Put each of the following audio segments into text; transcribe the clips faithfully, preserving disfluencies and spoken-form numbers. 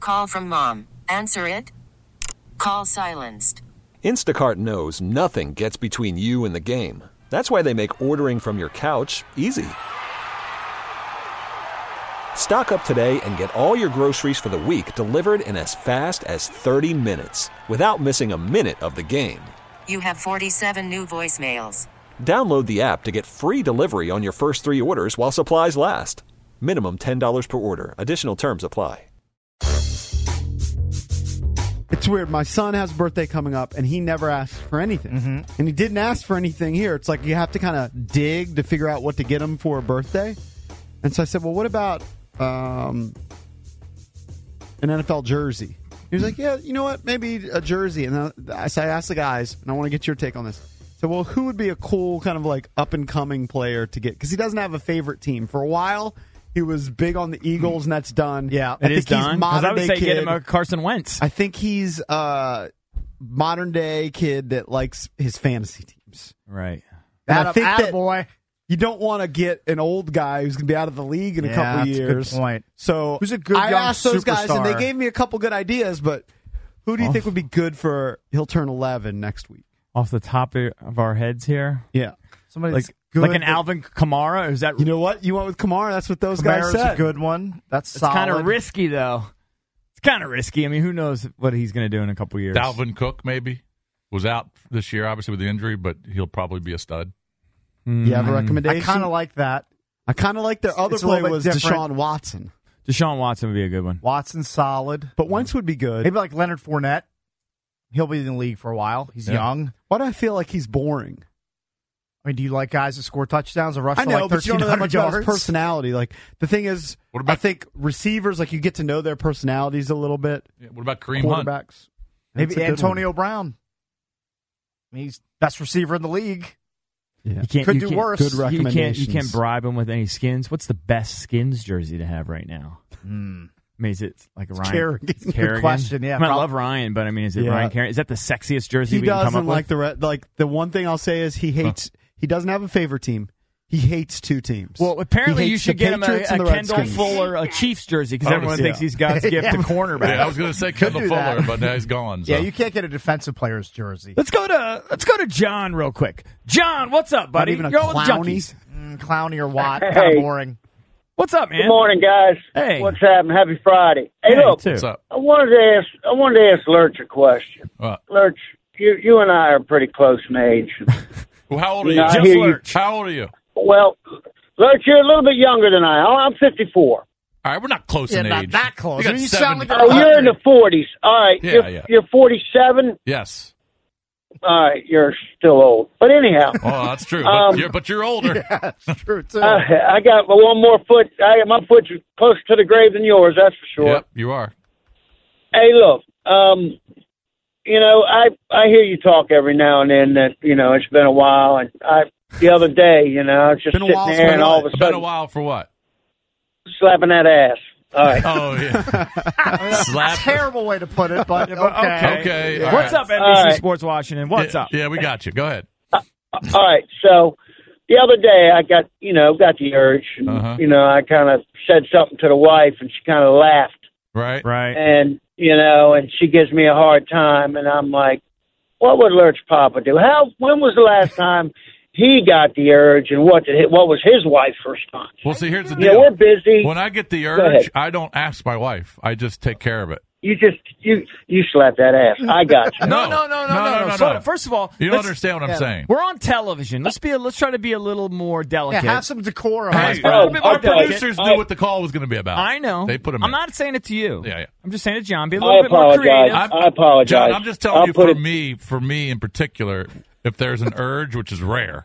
Call from mom. Answer it. Call silenced. Instacart knows nothing gets between you and the game. That's why they make ordering from your couch easy. Stock up today and get all your groceries for the week delivered in as fast as thirty minutes without missing a minute of the game. You have forty-seven new voicemails. Download the app to get free delivery on your first three orders while supplies last. Minimum ten dollars per order. Additional terms apply. It's weird. My son has a birthday coming up, and he never asked for anything. Mm-hmm. And he didn't ask for anything here. It's like you have to kind of dig to figure out what to get him for a birthday. And so I said, well, what about um, an N F L jersey? He was like, yeah, you know what? Maybe a jersey. And I, so I asked the guys, and I want to get your take on this. So, well, who would be a cool kind of like up-and-coming player to get? Because he doesn't have a favorite team. For a while, he was big on the Eagles, and that's done. Yeah, I it think is done. He's Because I would say kid. get him a Carson Wentz. I think he's a modern-day kid that likes his fantasy teams. Right. And Atta, I think that boy. you don't want to get an old guy who's going to be out of the league in a Yeah, couple that's a good years. point. So Who's a good I young asked those guys, and they superstar? gave me a couple good ideas, but who do you Oh. think would be good for he'll turn eleven next week? Off the top of our heads here. Yeah. Somebody Like, good. like an Alvin Kamara? Is that You know what? You went with Kamara. That's what those Kamara's guys said. a good one. That's It's solid. kind of risky, though. It's kind of risky. I mean, who knows what he's going to do in a couple years? Dalvin Cook maybe was out this year, obviously with the injury, but he'll probably be a stud. You have a recommendation? I kind of like that. I kind of like their other It's a play little bit was different. Deshaun Watson. Deshaun Watson would be a good one. Watson's solid. But Wentz would be good. Maybe like Leonard Fournette. He'll be in the league for a while. He's Yeah. young. Why do I feel like he's boring? I mean, do you like guys that score touchdowns or rush I for know, like but you don't know that much thirteen hundred about his yards? personality. Like the thing is, What about- I think receivers, like you get to know their personalities a little bit. Yeah, what about Kareem Hunt? Quarterbacks, Maybe That's a good Antonio Brown. I mean, he's best receiver in the league. one. Yeah. You can't, Could you do can't- worse. Good You can't, you recommendations. can't bribe him with any skins. What's the best skins jersey to have right now? Hmm. I mean, is it like a Ryan? Kerrigan. It's Good Kerrigan? question, yeah, I, mean, I prob- love Ryan, but I mean, is it Yeah. Ryan Kerrigan? Is that the sexiest jersey He we can come doesn't up like with? the re- like the one thing I'll say is he hates. He doesn't have a favorite team. He hates two teams. Well, apparently He you hates should the get him a, Patriots and a the Kendall Redskins. Fuller, a Chiefs jersey, because Oh, everyone yeah. thinks he's God's gift to cornerback. Yeah, I was going to say Kendall do that. Fuller, but now he's gone. So. Yeah, you can't get a defensive player's jersey. Let's go to let's go to John real quick. John, what's up, buddy? even a Go with Clowney? Junkies. Mm, Clowney or Watt, Hey. kind of boring. What's up, man? Good morning, guys. Hey. What's happening? Happy Friday. Hey, Hey, look, too. What's up? I wanted to ask. I wanted to ask Lurch a question. Uh, Lurch, you you and I are pretty close in age. well, how old are You you? know, I Just hear you- Lurch. How old are you? Well, Lurch, you're a little bit younger than I am. I'm fifty-four. All right, we're not close Yeah, in not age. that close. You got I mean, you seven- sound like Oh, you're in the forties. All right, Yeah, you're, yeah. you're forty-seven. Yes. All right, you're still old. But anyhow, Oh, that's true. Um, but, you're, but you're older. Yeah, it's true, too. uh, I got one more foot. I, my foot's closer to the grave than yours. That's for sure. Yep, you are. Hey, look, um, you know, I I hear you talk every now and then that you know it's been a while, and I the other day, you know, I was just Been a sitting while there, for and all of what? a It's been a sudden while for what? slapping that ass. All right, Oh, yeah. Slap. Terrible way to put it, but okay. Okay. Okay. all What's right. up, N B C All right. Sports Washington? What's yeah, up? Yeah, we got you. Go ahead. all right. So the other day, I got you know got the urge, and, Uh-huh. you know, I kind of said something to the wife, and she kind of laughed, Right? Right. and you know, and she gives me a hard time, and I'm like, what would Lurch Papa do? How? When was the last time he got the urge, and what did he, what was his wife's response? Well, see, here's the You know, deal. we're busy. When I get the Go urge, ahead. I don't ask my wife. I just take care of it. You just you you slap that ass. I got you. No, no, no, no, no, no. So, first of all, You don't let's- understand what I'm yeah. saying. We're on television. Let's be. A, let's try to be a little more Yeah, delicate. have some decorum. Hey, Let's be a little bit more our okay. delicate. producers I- knew what the call was going to be about. I know. They put them I'm in. not saying it to you. Yeah, yeah. I'm just saying it to John. Be a I little bit more apologize. creative. I'm- I apologize. John, I'm just telling I'll you, put for it- me, for me in particular, if there's an urge, which is rare,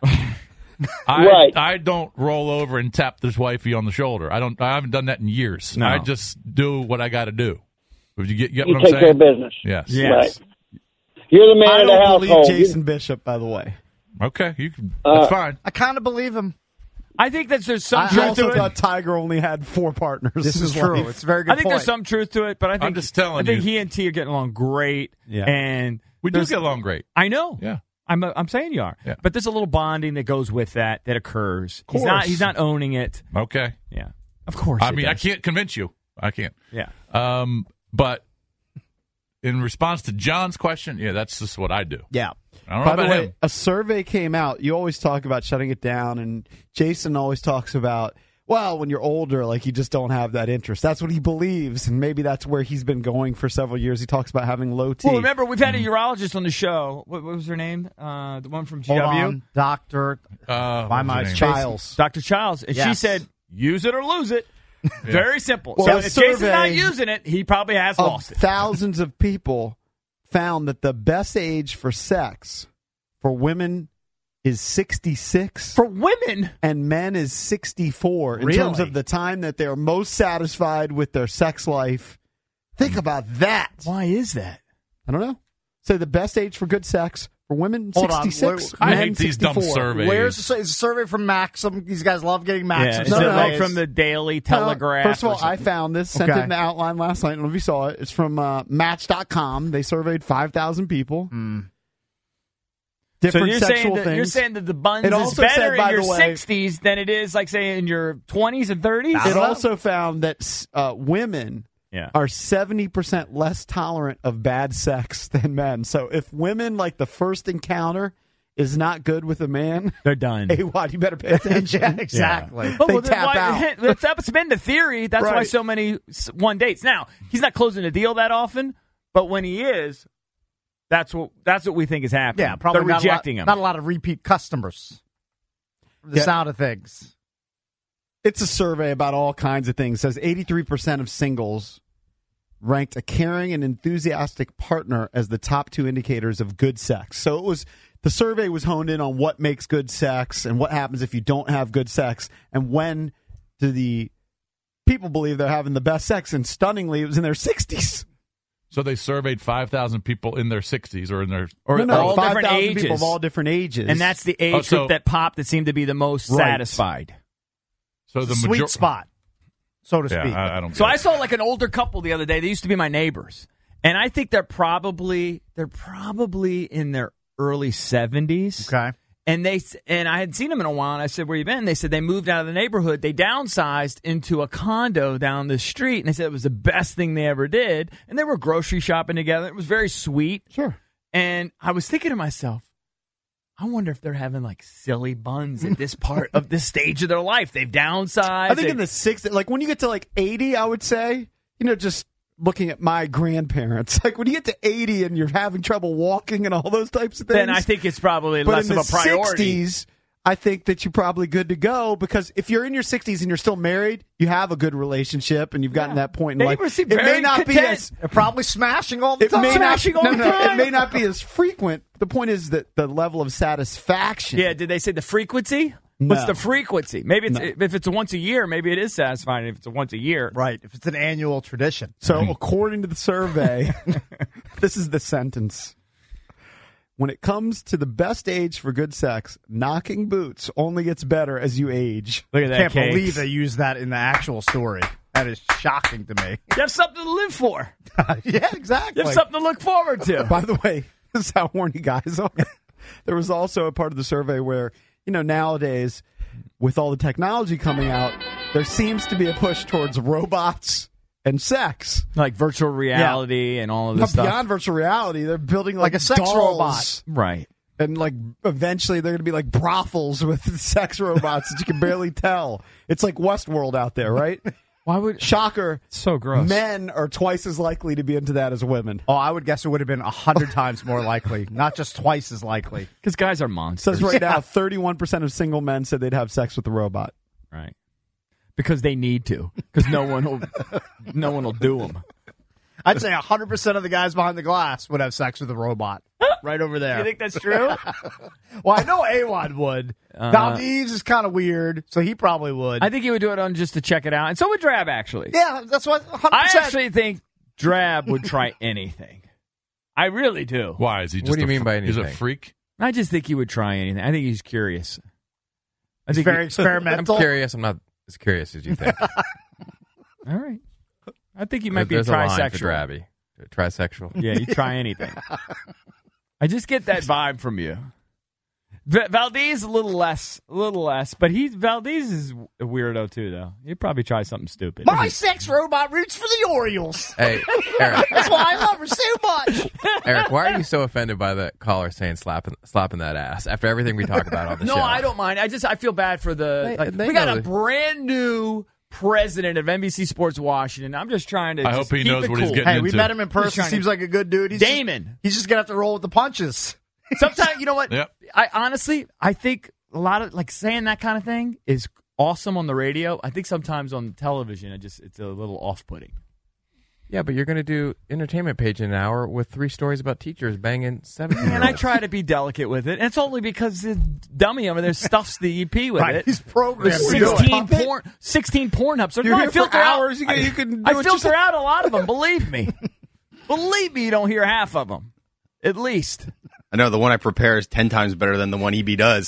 I Right. I don't roll over and tap this wifey on the shoulder. I don't. I haven't done that in years. No. I just do what I got to do. Would you get, get You what I'm take care of saying? business. Yes. Yes. Right. You're the man I of the don't believe household. Jason Bishop, by the way. Okay. You can. Uh, That's fine. I kind of believe him. I think that there's some I truth also to it. thought Tiger only had four partners. This in is his true. life. It's a very good I think point. there's some truth to it, but I think just telling I think you. he and T are getting along great. Yeah. And We do there's- get along great. I know. Yeah. I'm I'm saying you are. Yeah. But there's a little bonding that goes with that that occurs. Of He's not course. he's not owning it. Okay. Yeah. Of course. I it mean, I does. can't convince you. I can't. Yeah. Um, But in response to John's question, yeah, that's just what I do. Yeah. I don't know By about the way, him. a survey came out. You always talk about shutting it down, and Jason always talks about, well, when you're older, like you just don't have that interest. That's what he believes, and maybe that's where he's been going for several years. He talks about having low T. Well, remember, we've had a urologist on the show. What, what was her name? Uh, the one from G Hold W? on, Doctor Uh, My what's her mind's name? Childs. Doctor Childs. And she Yes. said, use it or lose it. Very simple. Well, so a if Jason's not survey using it, he probably has of lost it. thousands of people found that the best age for sex for women is sixty-six. For women, and men is sixty-four in Really? terms of the time that they're most satisfied with their sex life. Think about that. why is that? I don't know. So the best age for good sex for women, Hold on. sixty-six. I men, hate these dumb sixty-four. surveys. Where's the, it's a survey from Maxim? These guys love getting Yeah, Maxim is No, it no, surveys. like from the Daily No, Telegraph? First of or all, I something? found this, sent Okay. it in the outline last night. I don't know if you saw it. It's from uh, Match dot com. They surveyed five thousand people. Mm. So Different you're sexual saying that things. you're saying that the buns It is also better said, by in your the way- sixties than it is, like, say, in your twenties and thirties? I it don't know. also found that uh, women Yeah. are seventy percent less tolerant of bad sex than men. So if women, like the first encounter, is not good with a man, They're done. hey, what, you better pay attention. yeah, exactly. Oh, They well, then tap why- out. That's, that's been the theory. That's why Right. so many s- one dates. Now, he's not closing the deal that often, but when he is, that's what that's what we think is happening. Yeah, probably They're not rejecting a lot, him. Not a lot of repeat customers. From the Yeah. sound of things. It's a survey about all kinds of things. It says eighty-three percent of singles ranked a caring and enthusiastic partner as the top two indicators of good sex. So it was the survey was honed in on what makes good sex and what happens if you don't have good sex and when do the people believe they're having the best sex, and stunningly it was in their sixties. So they surveyed five thousand people in their sixties or in their. or no, no, all different five thousand ages. people of all different ages. And that's the age Oh, so- group that popped that seemed to be the most Right. satisfied. So the Sweet major- spot, so to Yeah, speak. I, I don't. So get I it. saw like an older couple the other day. They used to be my neighbors, and I think they're probably they're probably in their early seventies. Okay. And they and I had seen them in a while, and I said, "Where you been?" They said they moved out of the neighborhood. They downsized into a condo down the street, and they said it was the best thing they ever did. And they were grocery shopping together. It was very sweet. sure. And I was thinking to myself, I wonder if they're having like silly buns at this part of this stage of their life. They've downsized. I think they- in the sixties, like when you get to like eighty, I would say, you know, just looking at my grandparents, like when you get to eighty and you're having trouble walking and all those types of things. then I think it's probably but less in of the a priority. sixties, I think that you're probably good to go because if you're in your sixties and you're still married, you have a good relationship and you've gotten Yeah. that point in They life. were seem It may very not be content. as They're probably smashing all the it time. may not, Smashing all no, the no, time. it may not be as frequent. The point is that the level of satisfaction. Yeah, did they say the frequency? No. What's the frequency? Maybe it's No. if it's a once a year, maybe it is satisfying if it's a once a year. Right. If it's an annual tradition. So according to the survey, this is the sentence. When it comes to the best age for good sex, knocking boots only gets better as you age. Look at that. Can't Cakes. believe they used that in the actual story. That is shocking to me. You have something to live for. yeah, exactly. You have something to look forward to. By the way, this is how horny guys are. There was also a part of the survey where, you know, nowadays, with all the technology coming out, there seems to be a push towards robots and sex. Like virtual reality and all of But this stuff. beyond virtual reality, they're building like, Like a sex dolls. robot. Right. And like eventually they're going to be like brothels with sex robots that you can barely tell. It's like Westworld out there, right? Why would Shocker. so gross? Men are twice as likely to be into that as women. Oh, I would guess it would have been a hundred times more likely, not just twice as likely. Because guys are monsters. Says right now, thirty-one percent of single men said they'd have sex with a robot. Right. Because they need to. Because no one will, no one will do them. I'd say a hundred percent of the guys behind the glass would have sex with a robot. Right over there. You think that's true? Well, I know A-Wad would. Uh, Now, Deves is kind of weird, so he probably would. I think he would do it on just to check it out, and so would Drab. Actually, yeah, that's what. one hundred I percent. actually think Drab would try anything. I really do. Why is he? Just What do you a mean fr- by He's a anything? freak. I just think he would try anything. I think he's curious. I It's think very he- I'm experimental. curious. I'm not as curious as you think. all right. I think he might be There's a a line for trisexual. Drabby. Trisexual. Yeah, you try anything. I just get that vibe from you. V- Valdez a little less, a little less, but he Valdez is a weirdo too, though. He'd probably try something stupid. My sex robot roots for the Orioles. Hey, Eric. That's why I love her so much. Eric, why are you so offended by the caller saying slapping slapping that ass after everything we talk about on the no, show? I don't mind. I just I feel bad for the. They- like, they we got know a that- brand new president of N B C Sports Washington. I'm just trying to. I just hope he keep knows it what he's cool. getting Hey, we into. met him in person. trying to- Seems like a good dude. He's Damon. Just, he's just gonna have to roll with the punches. Sometimes you know what? Yep. I honestly I think a lot of like saying that kind of thing is awesome on the radio. I think sometimes on television it just it's a little off-putting. Yeah, but you're going to do entertainment page in an hour with three stories about teachers banging seventeen. And I try to be delicate with it. And it's only because the dummy over there stuffs the E P with Right, it. he's programmed There's to do it. sixteen porn, sixteen porn hubs. You're no, here I for filter hours. Out, You can- you can do I what filter you- out a lot of them. Believe me. Believe me, you don't hear half of them. At least. I know the one I prepare is ten times better than the one E B does.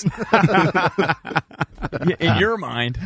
In your mind.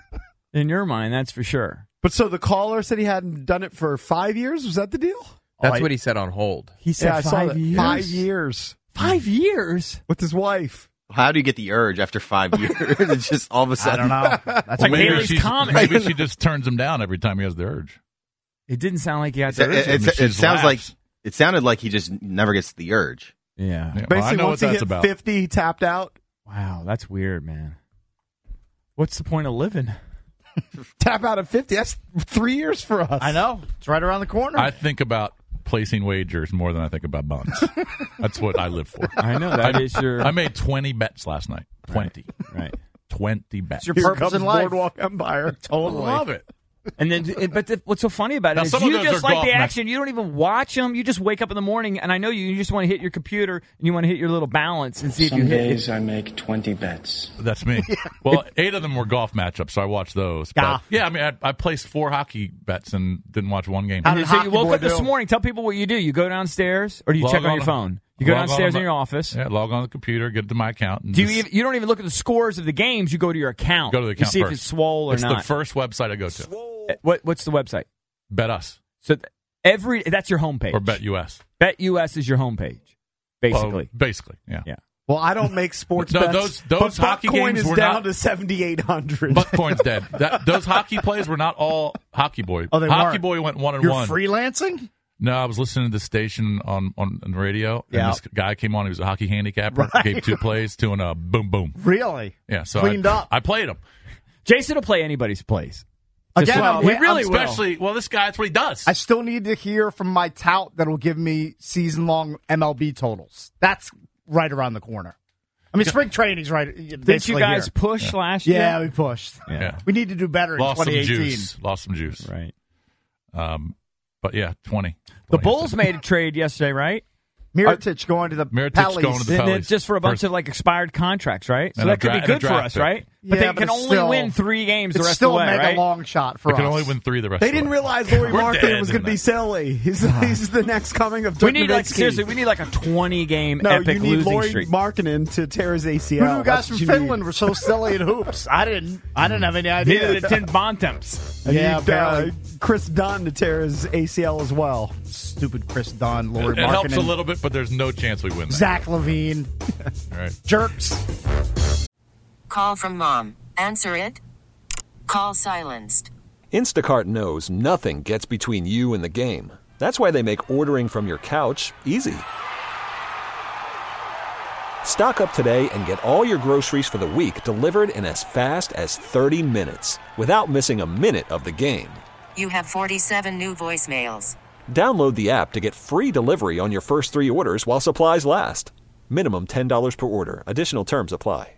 In your mind, that's for sure. But so the caller said he hadn't done it for five years? Was that the deal? That's Oh, what he said on hold. He said Yeah, I saw five that. years. Five years Five years? with his wife. How do you get the urge after five years? It's just all of a I sudden. don't know. That's Like Well, maybe, Haley's she's- Comet. maybe she just turns him down every time he has the urge. It didn't sound like he had It, to. it, I mean, it, she it sounds like laughs. it sounded like he just never gets the urge. Yeah. Yeah, well, I Basically, know what once he that's hit about. fifty, he tapped out. Wow, that's weird, man. What's the point of living? Tap out at fifty. That's three years for us. I know. It's right around the corner. I think about placing wagers more than I think about buns. That's what I live for. I know that I, is your. I made twenty bets last night. Twenty. right. Twenty bets. It's your Here purpose comes in life. Boardwalk Empire. I Totally. love it. And then, it- but the, what's so funny about it Now, is some of you those just are like golf the match- action. You don't even watch them. You just wake up in the morning, and I know you. You just want to hit your computer and you want to hit your little balance and see if Some you hit days it. I make twenty bets. That's me. Well, eight of them were golf matchups, so I watched those. But, Golf. yeah, I mean, I, I placed four hockey bets and didn't watch one game. How And did so Hockey you woke Boy up this do? morning. Tell people what you do. You go downstairs, or do you Log check on on- your phone? You go log on downstairs my- in your office. Yeah, log on the computer, get to my account. And Do you just even, you don't even look at the scores of the games. You go to your account. go to the account You see first. if it's swole or it's not. the first website I go to. What what's the website? Bet Us So th- every that's your homepage. or Bet U S. BetUS is your homepage, basically. Well, basically, yeah. Yeah. Well, I don't make sports No, bets. those- those but hockey Buckcoin games is were down not- to seventy-eight hundred. Buckcoin's dead. That, those hockey plays were not all Hockey Boy. Oh, they Hockey weren't. Boy went one and You're one. freelancing? No, I was listening to the station on, on, on the radio, and Yeah. this guy came on. He was a hockey handicapper. Right. Gave two plays, two and a boom, boom. Really? Yeah, so Cleaned I, up. I played him. Jason will play anybody's plays. Again, Just- I'm- he I'm really will. Especially, well, this guy, that's what he does. I still need to hear from my tout that'll give me season-long M L B totals. That's right around the corner. I mean, spring training's right. Did you guys here. push last year? Yeah, we pushed. yeah. We need to do better in Lost some twenty eighteen. juice. Lost some juice. Right. Um, but yeah, twenty. The twenty Bulls made a trade yesterday, right? Mirotic going to the Mirotic Pellies. going to the And Pellies. it's just for a bunch First- of like expired contracts, right? So And a that could dra- be and a good for draft us, pick. right? But Yeah, they but can it's only still- win three games the It's rest still of the way, a mega right? long shot for They can us. only win three the rest They of the didn't way. realize Lori We're Marketing dead was in going to be that. silly. He's, he's the next coming of We Dirk need like Nowitzki. seriously, we need like a twenty game No, epic you need losing Lori streak. Marketing to tear his A C Who L. knew guys That's from what you Finland need. were so silly in hoops? I didn't. I didn't have any idea. Neither did Tim Bontemps. And Yeah, you need, uh, apparently. Chris Dunn to tear his A C L as well. Stupid Chris Dunn, Lori It, it helps a Markkinen, little bit, but there's no chance we win that. Zach Levine, All right. jerks. Call from mom. Answer it. Call silenced. Instacart knows nothing gets between you and the game. That's why they make ordering from your couch easy. Stock up today and get all your groceries for the week delivered in as fast as thirty minutes without missing a minute of the game. You have forty-seven new voicemails. Download the app to get free delivery on your first three orders while supplies last. Minimum ten dollars per order. Additional terms apply.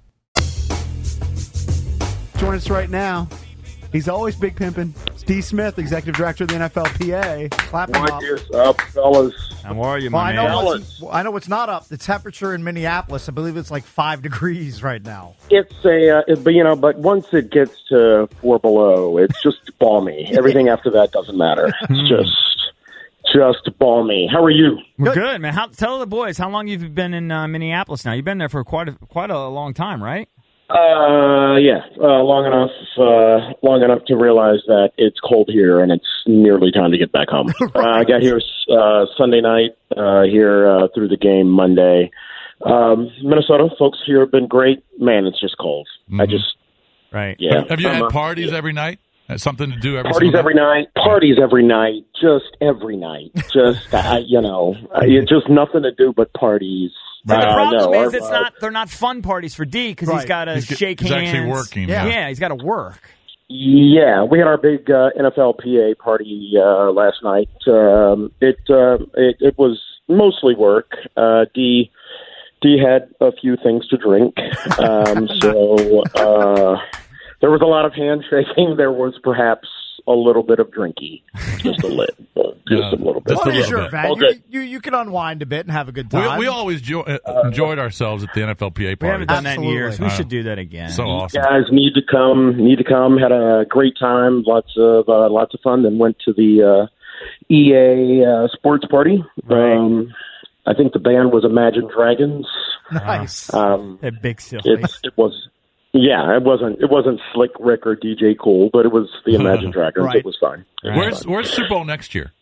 Join us right now. He's always big pimping. Steve Smith, Executive Director of the N F L P A. Clap him up. What is up, fellas? How are you, Well, my I know, man? what's, well, I know what's not up. The temperature in Minneapolis, I believe it's like five degrees right now. It's a, uh, it, but you know, but once it gets to four below, it's just balmy. Everything after that doesn't matter. It's just, just balmy. How are you? We're good, man. How, tell the boys how long you've been in uh, Minneapolis now. You've been there for quite a, quite a long time, right? Uh, yeah, uh, long enough, uh, long enough to realize that it's cold here and it's nearly time to get back home. uh, I got here uh, Sunday night, uh, here uh, through the game Monday. Um, Minnesota folks here have been great. Man, it's just cold. Mm-hmm. I just right. Yeah. Have, have you I'm had a- parties every night? Uh, Something to do every Parties single every night, parties every night, just every night, just I, you know, I, it's just nothing to do but parties. And the Uh, problem no, is our- it's not they're not fun parties for D because he's Right. got to He's g- shake he's hands. actually working, Yeah, yeah. he's got to work. Yeah, we had our big uh, N F L P A party uh, last night. Um, it, uh, it it was mostly work. Uh, D D had a few things to drink, um, so uh, there was a lot of handshaking. There was perhaps a little bit of drinky, just a little, just Yeah, a little bit. just a Oh, yeah, little sure, bit. Van. All You, good. you, you can unwind a bit and have a good time. We, we always jo- uh, enjoyed ourselves at the N F L P A We party. haven't done that in Absolutely. years. We Uh, should do that again. So awesome. Guys need to come. Need to come. Had a great time. Lots of uh, lots of fun. Then went to the uh, E A uh, sports party. Right. Um, I think the band was Imagine Dragons. Nice. Um, They're big silly. it's, it was, yeah, it wasn't it wasn't Slick Rick or D J Cool, but it was the Imagine Dragons. Right. It was fun. It was Where's fun. Where's Super Bowl next year?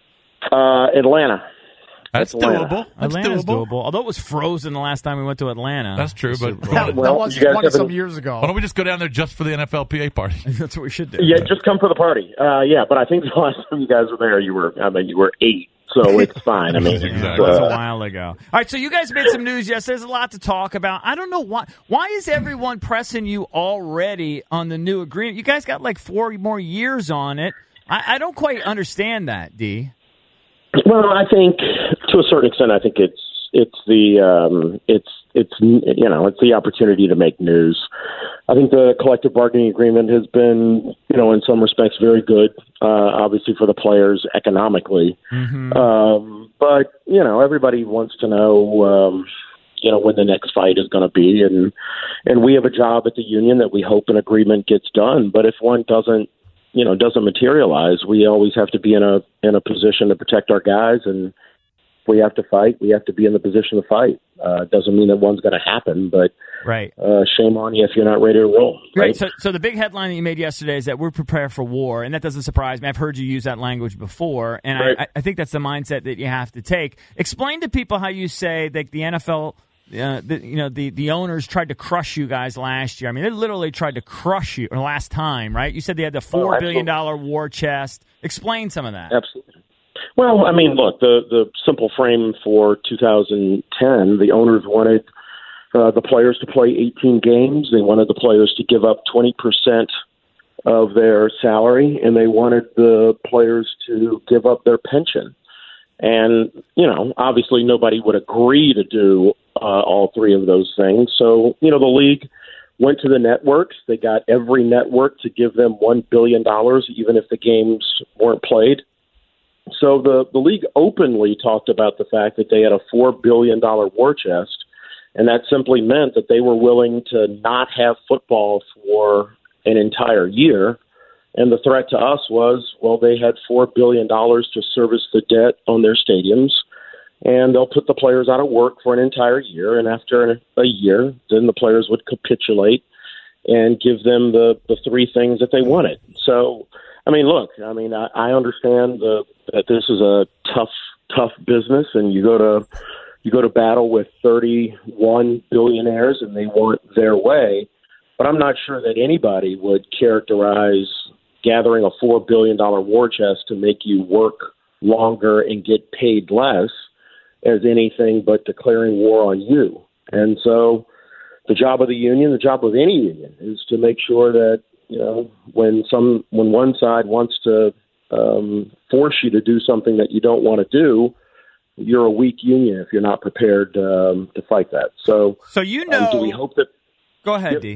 Uh, Atlanta? That's Atlanta. doable. That's Atlanta's doable. doable. Although it was frozen the last time we went to Atlanta. That's true, but that, well, that was you guys twenty some haven't- years ago. why don't we just go down there just for the N F L P A party? That's what we should do. Yeah, just come for the party. Uh, yeah, but I think the last time you guys were there, you were I mean you were eight, so it's fine. I mean, it's, Exactly. It was a uh, while ago. All right, so you guys made some news yesterday. There's a lot to talk about. I don't know why. Why is everyone pressing you already on the new agreement? You guys got like four more years on it. I, I don't quite understand that, D. Well, I think to a certain extent, I think it's it's the um, it's it's you know it's the opportunity to make news. I think the collective bargaining agreement has been you know in some respects very good, uh, obviously for the players economically. Mm-hmm. Um, but you know everybody wants to know um, you know when the next fight is going to be, and and we have a job at the union that we hope an agreement gets done. But if one doesn't. you know, doesn't materialize, we always have to be in a in a position to protect our guys, and if we have to fight, we have to be in the position to fight. Uh, doesn't mean that one's going to happen, but Right. uh, shame on you if you're not ready to roll. Right. Right. So, so the big headline that you made yesterday is that we're prepared for war, and that doesn't surprise me. I've heard you use that language before, and Right. I, I think that's the mindset that you have to take. Explain to people how you say that the N F L. Uh, the, you know the, the owners tried to crush you guys last year. I mean, they literally tried to crush you or last time, right? You said they had the four Oh, billion dollar war chest. Explain some of that. Absolutely. Well, I mean, look, the the simple frame for two thousand ten, the owners wanted uh, the players to play eighteen games. They wanted the players to give up twenty percent of their salary, and they wanted the players to give up their pension. And, you know, obviously nobody would agree to do uh, all three of those things. So, you know, the league went to the networks. They got every network to give them one billion dollars, even if the games weren't played. So the, the league openly talked about the fact that they had a four billion dollars war chest, and that simply meant that they were willing to not have football for an entire year. And the threat to us was, well, they had four billion dollars to service the debt on their stadiums, and they'll put the players out of work for an entire year. And after a year, then the players would capitulate and give them the, the three things that they wanted. So, I mean, look, I mean, I, I understand the, that this is a tough, tough business, and you go to you go to battle with thirty-one billionaires, and they want their way. But I'm not sure that anybody would characterize gathering a four billion dollars war chest to make you work longer and get paid less as anything but declaring war on you. And so the job of the union, the job of any union, is to make sure that, you know, when some when one side wants to um, force you to do something that you don't want to do, you're a weak union if you're not prepared um, to fight that. So, So you know. um, do we hope that? Go ahead, Yep. D.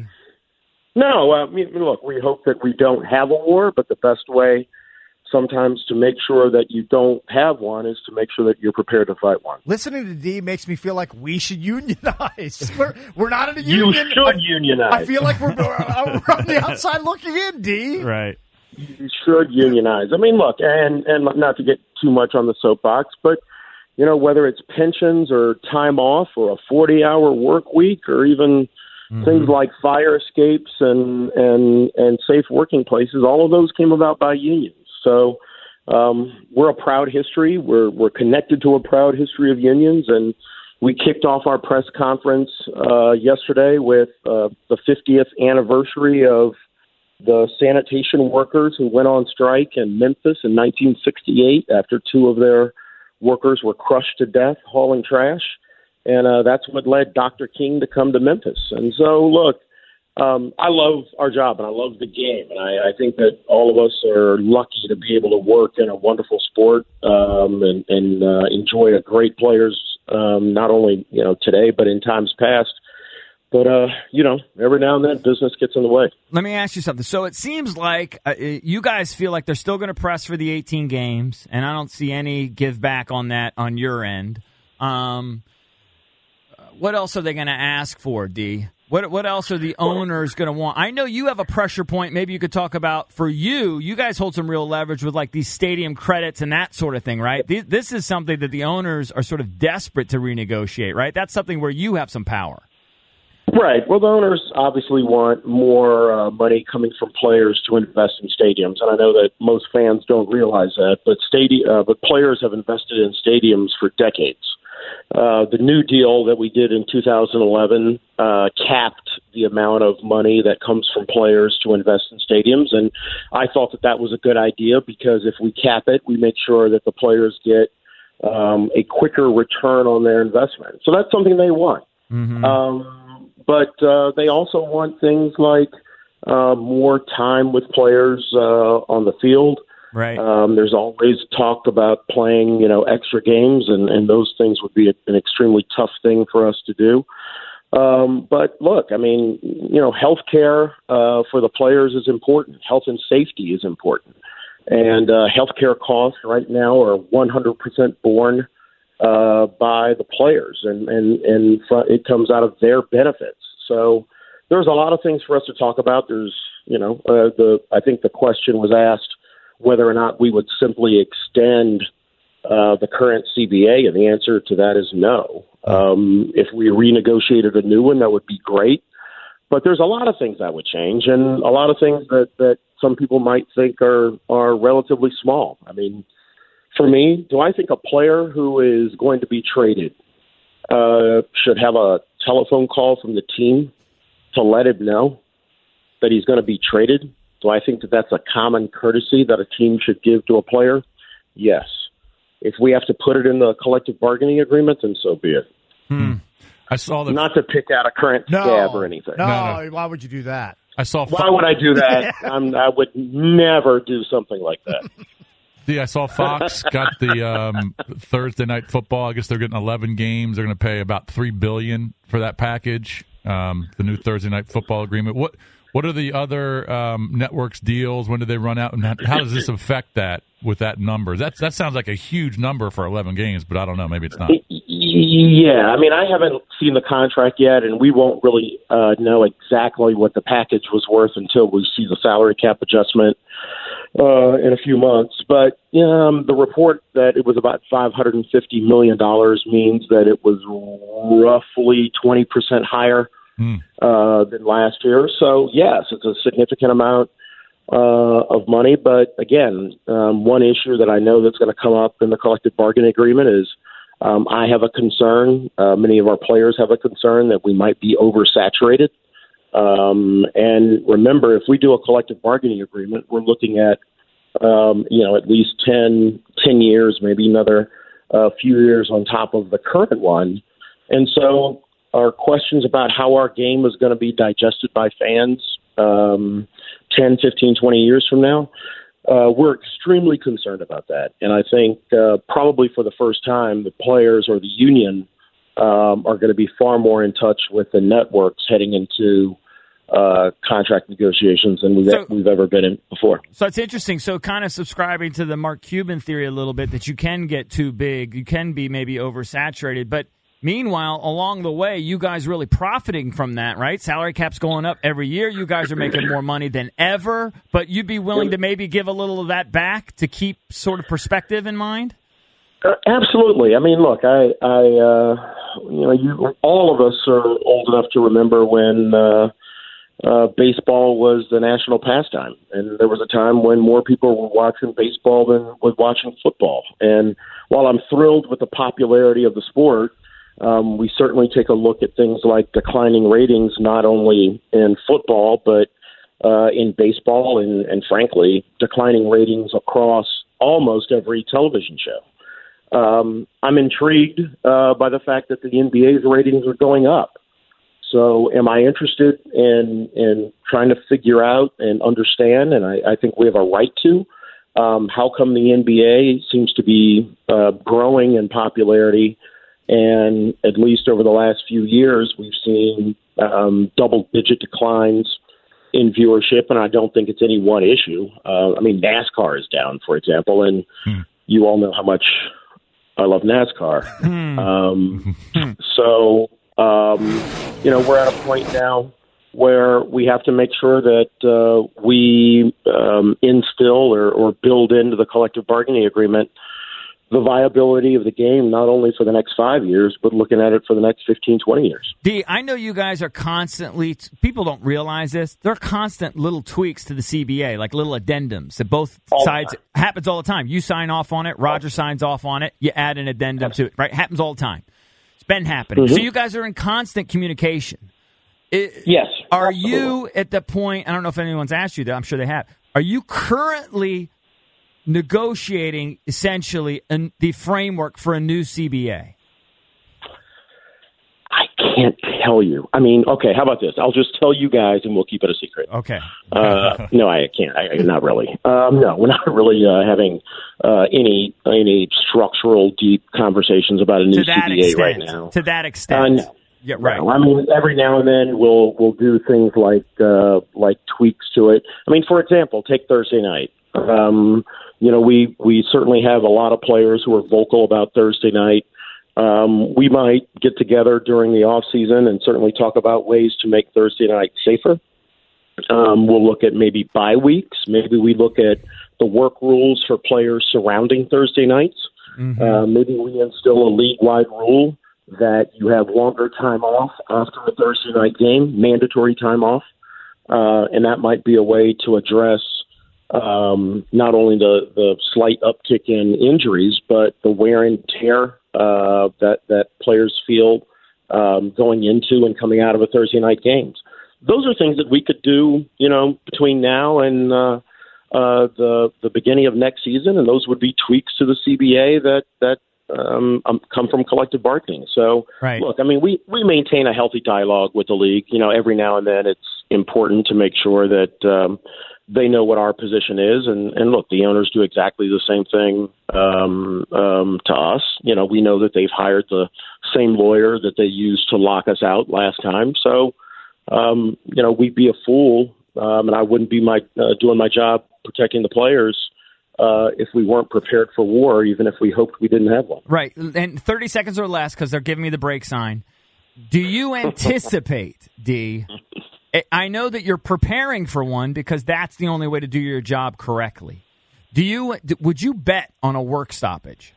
No, uh, I mean, look, we hope that we don't have a war, but the best way sometimes to make sure that you don't have one is to make sure that you're prepared to fight one. Listening to D makes me feel like we should unionize. We're, we're not in a You union. should I, unionize. I feel like we're, we're on the outside looking in, D. Right. You should unionize. I mean, look, and, and not to get too much on the soapbox, but, you know, whether it's pensions or time off or a forty-hour work week or even mm-hmm. things like fire escapes and, and, and safe working places, all of those came about by unions. So um, we're a proud history. We're we're connected to a proud history of unions, and we kicked off our press conference uh, yesterday with uh, the fiftieth anniversary of the sanitation workers who went on strike in Memphis in nineteen sixty-eight after two of their workers were crushed to death hauling trash. And uh, that's what led Doctor King to come to Memphis. And so, look, um, I love our job and I love the game. And I, I think that all of us are lucky to be able to work in a wonderful sport um, and, and uh, enjoy a great players, um, not only you know today, but in times past. But, uh, you know, every now and then business gets in the way. Let me ask you something. So it seems like uh, you guys feel like they're still going to press for the eighteen games, and I don't see any give back on that on your end. Um, what else are they going to ask for, D? What what else are the owners going to want? I know you have a pressure point. Maybe you could talk about for you. You guys hold some real leverage with like these stadium credits and that sort of thing, right? This is something that the owners are sort of desperate to renegotiate, right? That's something where you have some power. Right. Well, the owners obviously want more uh, money coming from players to invest in stadiums, and I know that most fans don't realize that. But stadi- uh, but players have invested in stadiums for decades. Uh, the new deal that we did in two thousand eleven uh, capped the amount of money that comes from players to invest in stadiums, and I thought that that was a good idea because if we cap it, we make sure that the players get um, a quicker return on their investment. So that's something they want. Mm-hmm. Um, But uh, they also want things like uh, more time with players uh, on the field. Right. Um, there's always talk about playing, you know, extra games, and, and those things would be an extremely tough thing for us to do. Um, but look, I mean, you know, health care uh, for the players is important. Health and safety is important. And uh, health care costs right now are one hundred percent borne Uh, by the players, and, and, and it comes out of their benefits. So there's a lot of things for us to talk about. There's, you know, uh, the I think the question was asked whether or not we would simply extend uh, the current C B A, and the answer to that is no. Um, if we renegotiated a new one, that would be great. But there's a lot of things that would change, and a lot of things that, that some people might think are, are relatively small. I mean, for me, do I think a player who is going to be traded uh, should have a telephone call from the team to let him know that he's going to be traded? Do I think that that's a common courtesy that a team should give to a player? Yes. If we have to put it in the collective bargaining agreement, then so be it. Hmm. I saw the not to pick out a current no, scab or anything. No, no, no, why would you do that? I saw. Why would I do that? I'm, I would never do something like that. Yeah, I saw Fox got the um, Thursday night football. I guess they're getting eleven games. They're going to pay about three billion dollars for that package. Um, the new Thursday night football agreement. What what are the other um, networks deals? When do they run out? And how does this affect that with that number? That that sounds like a huge number for eleven games, but I don't know. Maybe it's not. Yeah, I mean, I haven't seen the contract yet, and we won't really uh, know exactly what the package was worth until we see the salary cap adjustment uh, in a few months. But um, the report that it was about five hundred fifty million dollars means that it was roughly twenty percent higher mm. uh, than last year. So, yes, it's a significant amount uh, of money. But, again, um, one issue that I know that's going to come up in the collective bargaining agreement is um, I have a concern, uh, many of our players have a concern that we might be oversaturated. Um, and remember, if we do a collective bargaining agreement, we're looking at, um, you know, at least ten, ten years, maybe another uh, few years on top of the current one. And so our questions about how our game is going to be digested by fans um, ten, fifteen, twenty years from now, uh, we're extremely concerned about that. And I think uh, probably for the first time, the players or the union Um, are going to be far more in touch with the networks heading into uh, contract negotiations than we've, so, we've ever been in before. So it's interesting. So kind of subscribing to the Mark Cuban theory a little bit, that you can get too big, you can be maybe oversaturated. But meanwhile, along the way, you guys really profiting from that, right? Salary cap's going up every year. You guys are making more money than ever. But you'd be willing to maybe give a little of that back to keep sort of perspective in mind? Uh, absolutely. I mean, look, I, I uh, you know, you, all of us are old enough to remember when uh, uh, baseball was the national pastime, and there was a time when more people were watching baseball than was watching football. And while I'm thrilled with the popularity of the sport, Um, we certainly take a look at things like declining ratings, not only in football, but uh, in baseball and, and, frankly, declining ratings across almost every television show. Um, I'm intrigued uh, by the fact that the N B A's ratings are going up. So am I interested in, in trying to figure out and understand, and I, I think we have a right to, um, how come the N B A seems to be uh, growing in popularity, and at least over the last few years we've seen um, double-digit declines in viewership, and I don't think it's any one issue. Uh, I mean, NASCAR is down, for example, and hmm. you all know how much I love NASCAR. Hmm. Um, so, um, you know, we're at a point now where we have to make sure that uh, we um, instill or, or build into the collective bargaining agreement the viability of the game, not only for the next five years, but looking at it for the next fifteen, twenty years. D, I know you guys are constantly, people don't realize this, there are constant little tweaks to the C B A, like little addendums that both all sides, happens all the time. You sign off on it, Roger signs off on it, you add an addendum to it, right? Happens all the time. It's been happening. Mm-hmm. So you guys are in constant communication. It, yes. Are absolutely. you at the point, I don't know if anyone's asked you that, I'm sure they have, are you currently negotiating essentially an, the framework for a new C B A? I can't tell you. I mean, okay, how about this? I'll just tell you guys and we'll keep it a secret. Okay. Uh, no, I can't. I, not really. Um, no, we're not really uh, having uh, any any structural, deep conversations about a new C B A extent, right now. To that extent. Uh, no. Yeah, right. No, I mean, every now and then we'll we'll do things like uh, like tweaks to it. I mean, for example, take Thursday night. Um, you know, we, we certainly have a lot of players who are vocal about Thursday night. Um, we might get together during the off season and certainly talk about ways to make Thursday night safer. Um, we'll look at maybe bye weeks. Maybe we look at the work rules for players surrounding Thursday nights. Mm-hmm. Uh, maybe we instill a league-wide rule that you have longer time off after a Thursday night game, mandatory time off. Uh, and that might be a way to address Um, not only the, the slight uptick in injuries, but the wear and tear uh, that that players feel um, going into and coming out of a Thursday night games. Those are things that we could do, you know, between now and uh, uh, the the beginning of next season, and those would be tweaks to the C B A that that um, um, come from collective bargaining. So, right. Look, I mean, we we maintain a healthy dialogue with the league. You know, every now and then it's important to make sure that Um, they know what our position is, and, and look, the owners do exactly the same thing um, um, to us. You know, we know that they've hired the same lawyer that they used to lock us out last time. So, um, you know, we'd be a fool, um, and I wouldn't be my uh, doing my job protecting the players uh, if we weren't prepared for war, even if we hoped we didn't have one. Right, and thirty seconds or less, because they're giving me the break sign. Do you anticipate, D, I know that you're preparing for one because that's the only way to do your job correctly. Do you? Would you bet on a work stoppage?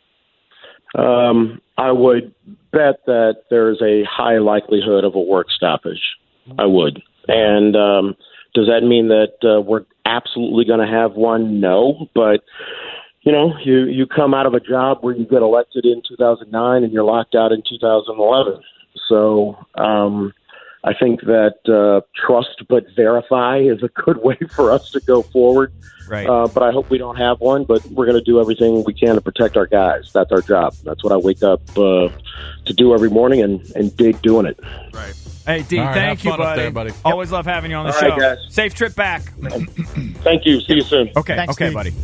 Um, I would bet that there's a high likelihood of a work stoppage. I would. And um, does that mean that uh, we're absolutely going to have one? No. But, you know, you, you come out of a job where you get elected in two thousand nine and you're locked out in two thousand eleven. So um I think that uh, trust but verify is a good way for us to go forward. Right. Uh, but I hope we don't have one, but we're going to do everything we can to protect our guys. That's our job. That's what I wake up uh, to do every morning and, and dig doing it. Right. Hey, D, right, thank you, buddy. There, buddy. Always love having you on the All show. right, guys. Safe trip back. Thank you. See you soon. Okay, Thanks, okay, Steve. buddy.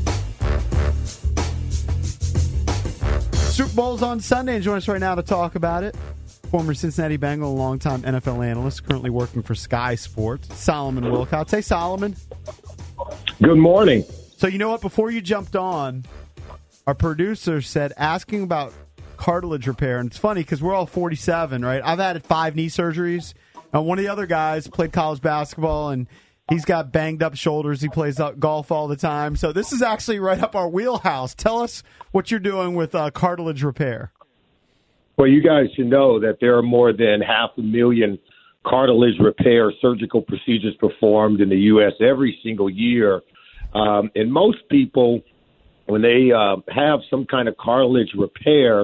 Super Bowl's on Sunday, and join us right now to talk about it. Former Cincinnati Bengal, longtime N F L analyst, currently working for Sky Sports, Solomon Wilcox. Hey, Solomon. Good morning. So you know what? Before you jumped on, our producer said asking about cartilage repair, and it's funny because we're all forty-seven, right? I've had five knee surgeries. Uh, one of the other guys played college basketball, and he's got banged up shoulders. He plays golf all the time. So this is actually right up our wheelhouse. Tell us what you're doing with uh, cartilage repair. Well, you guys should know that there are more than half a million cartilage repair surgical procedures performed in the U S every single year. Um, and most people, when they uh, have some kind of cartilage repair,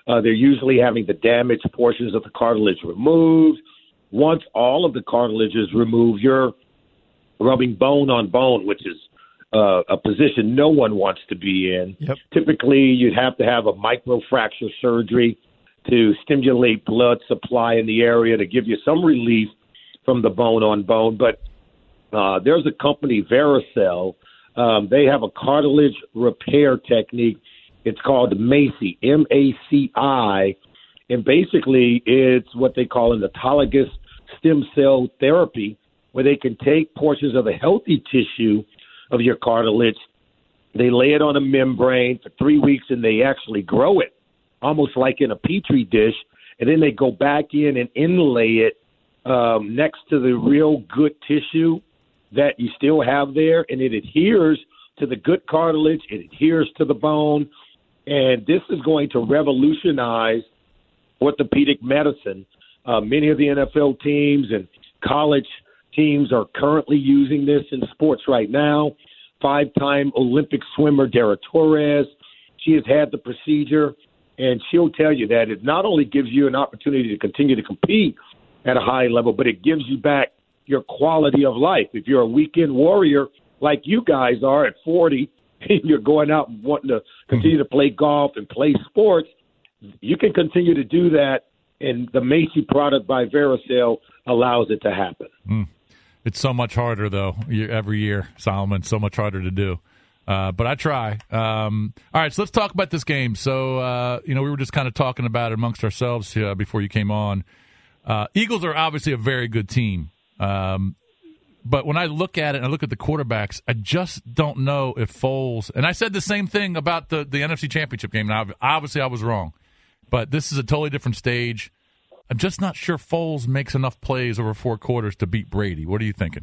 Uh, they're usually having the damaged portions of the cartilage removed. Once all of the cartilage is removed, you're rubbing bone on bone, which is uh, a position no one wants to be in. Yep. Typically, you'd have to have a microfracture surgery to stimulate blood supply in the area to give you some relief from the bone on bone. But uh, there's a company, Vericel. Um, they have a cartilage repair technique. It's called MACI, M A C I, and basically it's what they call an autologous stem cell therapy, where they can take portions of the healthy tissue of your cartilage, they lay it on a membrane for three weeks, and they actually grow it, almost like in a petri dish, and then they go back in and inlay it um, next to the real good tissue that you still have there, and it adheres to the good cartilage, it adheres to the bone, and this is going to revolutionize orthopedic medicine. Uh, many of the N F L teams and college teams are currently using this in sports right now. Five-time Olympic swimmer Dara Torres, she has had the procedure, and she'll tell you that it not only gives you an opportunity to continue to compete at a high level, but it gives you back your quality of life. If you're a weekend warrior like you guys are at forty, and you're going out and wanting to continue to play golf and play sports, you can continue to do that, and the MACI product by Vericel allows it to happen. Mm. It's so much harder, though, every year, Solomon, so much harder to do. Uh, but I try. Um, all right, so let's talk about this game. So, uh, you know, we were just kind of talking about it amongst ourselves uh, before you came on. Uh, Eagles are obviously a very good team. Um, but when I look at it and I look at the quarterbacks, I just don't know if Foles – and I said the same thing about the, the N F C Championship game. Now, obviously, I was wrong. But this is a totally different stage. I'm just not sure Foles makes enough plays over four quarters to beat Brady. What are you thinking?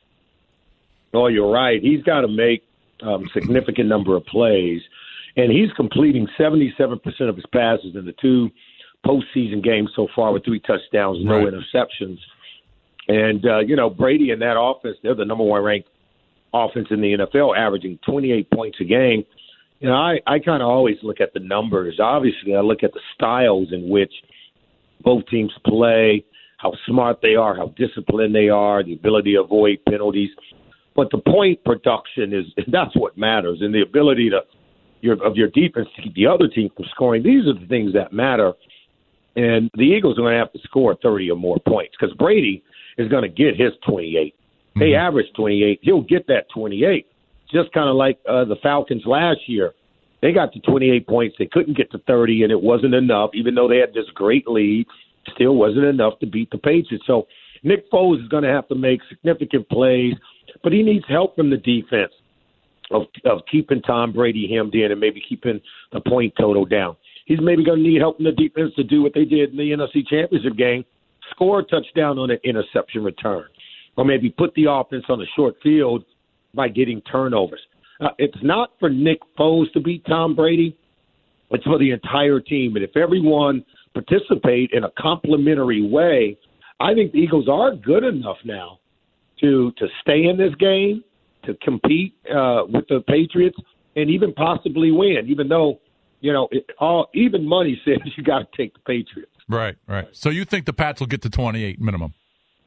Oh, you're right. He's got to make um, significant number of plays, and he's completing seventy-seven percent of his passes in the two postseason games so far with three touchdowns, no Right. interceptions. And, uh, you know, Brady and that offense, they're the number one ranked offense in the N F L, averaging twenty-eight points a game. You know, I, I kind of always look at the numbers. Obviously, I look at the styles in which both teams play, how smart they are, how disciplined they are, the ability to avoid penalties. But the point production is that's what matters, and the ability to your of your defense to keep the other team from scoring. These are the things that matter. And the Eagles are going to have to score thirty or more points because Brady is going to get his twenty-eight. Mm-hmm. They average twenty-eight. He'll get that twenty-eight. Just kind of like uh, the Falcons last year. They got to twenty-eight points. They couldn't get to thirty, and it wasn't enough. Even though they had this great lead, still wasn't enough to beat the Patriots. So Nick Foles is going to have to make significant plays, but he needs help from the defense of, of keeping Tom Brady hemmed in and maybe keeping the point total down. He's maybe going to need help from the defense to do what they did in the N F C Championship game, score a touchdown on an interception return, or maybe put the offense on a short field by getting turnovers. Uh, it's not for Nick Foles to beat Tom Brady. It's for the entire team. And if everyone participate in a complementary way, I think the Eagles are good enough now to to stay in this game, to compete uh, with the Patriots, and even possibly win, even though, you know, it, all even money says you got to take the Patriots. Right, right. So you think the Pats will get to twenty-eight minimum?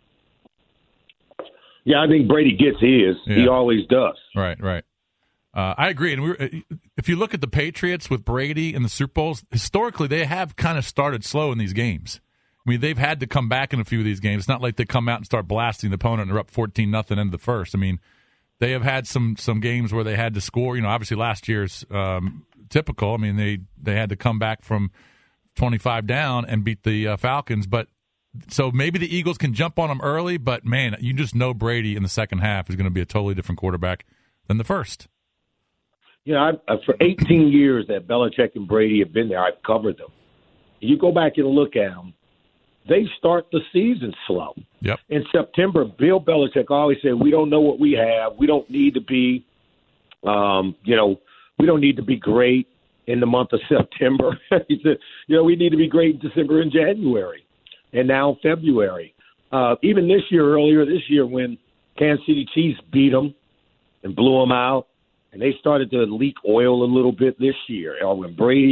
Yeah, I think Brady gets his. Yeah. He always does. Right, right. Uh, I agree. And we were, if you look at the Patriots with Brady in the Super Bowls, historically they have kind of started slow in these games. I mean, they've had to come back in a few of these games. It's not like they come out and start blasting the opponent and they're up fourteen nothing in the first. I mean, they have had some some games where they had to score. You know, obviously last year's um, typical. I mean, they, they had to come back from twenty-five down and beat the uh, Falcons. But so maybe the Eagles can jump on them early, but, man, you just know Brady in the second half is going to be a totally different quarterback than the first. You know, I, uh, for eighteen years that Belichick and Brady have been there, I've covered them. You go back and look at them, they start the season slow. Yep. In September, Bill Belichick always said, we don't know what we have. We don't need to be, um, you know, we don't need to be great in the month of September. He said, you know, we need to be great in December and January, and now February. Uh, even this year, earlier this year, when Kansas City Chiefs beat them and blew them out, and they started to leak oil a little bit this year, or when Brady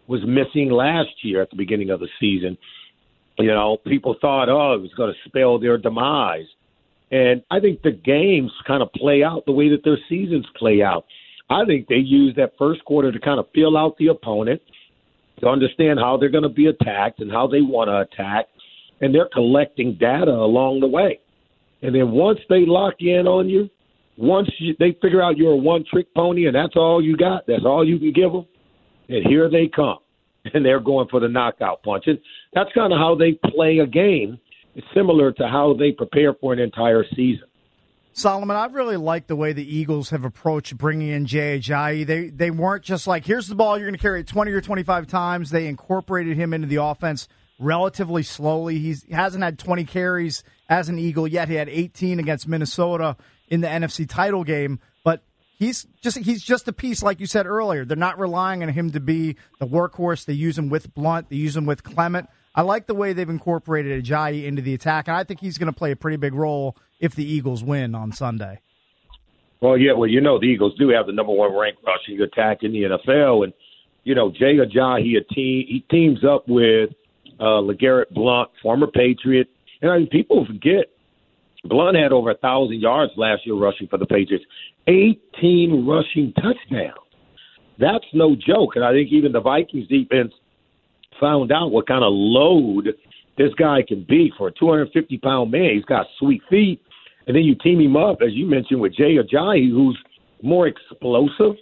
was missing last year at the beginning of the season. You know, people thought, oh, it was going to spell their demise. And I think the games kind of play out the way that their seasons play out. I think they use that first quarter to kind of feel out the opponent, to understand how they're going to be attacked and how they want to attack, and they're collecting data along the way. And then once they lock in on you, once you, they figure out you're a one-trick pony and that's all you got, that's all you can give them, and here they come. And they're going for the knockout punch. And that's kind of how they play a game. It's similar to how they prepare for an entire season. Solomon, I really like the way the Eagles have approached bringing in Jay Ajayi. They they weren't just like, here's the ball, you're going to carry it twenty or twenty-five times. They incorporated him into the offense relatively slowly. He's, he hasn't had twenty carries as an Eagle yet. He had eighteen against Minnesota in the N F C title game. But he's just he's just a piece, like you said earlier. They're not relying on him to be the workhorse. They use him with Blunt. They use him with Clement. I like the way they've incorporated Ajayi into the attack, and I think he's going to play a pretty big role if the Eagles win on Sunday. Well, yeah, well, you know, the Eagles do have the number one ranked rushing attack in the N F L, and, you know, Jay Ajayi, he, te- he teams up with uh, LeGarrette Blount, former Patriot, and I mean, people forget, Blount had over one thousand yards last year rushing for the Patriots, eighteen rushing touchdowns. That's no joke, and I think even the Vikings defense found out what kind of load this guy can be for a two hundred fifty pound man. He's got sweet feet. And then you team him up, as you mentioned, with Jay Ajayi, who's more explosive.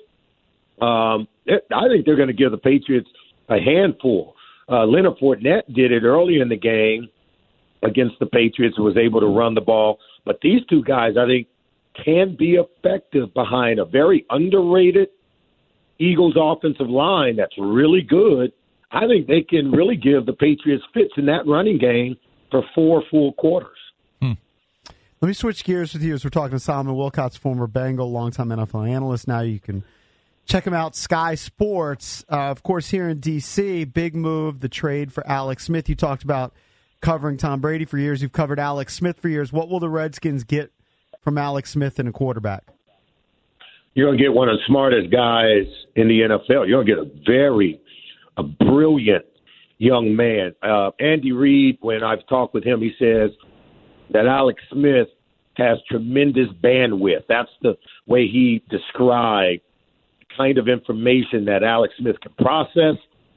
Um, I think they're going to give the Patriots a handful. Uh, Leonard Fournette did it early in the game against the Patriots and was able to run the ball. But these two guys, I think, can be effective behind a very underrated Eagles offensive line that's really good. I think they can really give the Patriots fits in that running game for four full quarters. Hmm. Let me switch gears with you as we're talking to Solomon Wilcots, former Bengal, longtime N F L analyst. Now you can check him out, Sky Sports. Uh, of course, here in D C, big move, the trade for Alex Smith. You talked about covering Tom Brady for years. You've covered Alex Smith for years. What will the Redskins get from Alex Smith and a quarterback? You're going to get one of the smartest guys in the N F L. You're going to get a very a brilliant young man. Uh, Andy Reid, when I've talked with him, he says that Alex Smith has tremendous bandwidth. That's the way he described the kind of information that Alex Smith can process,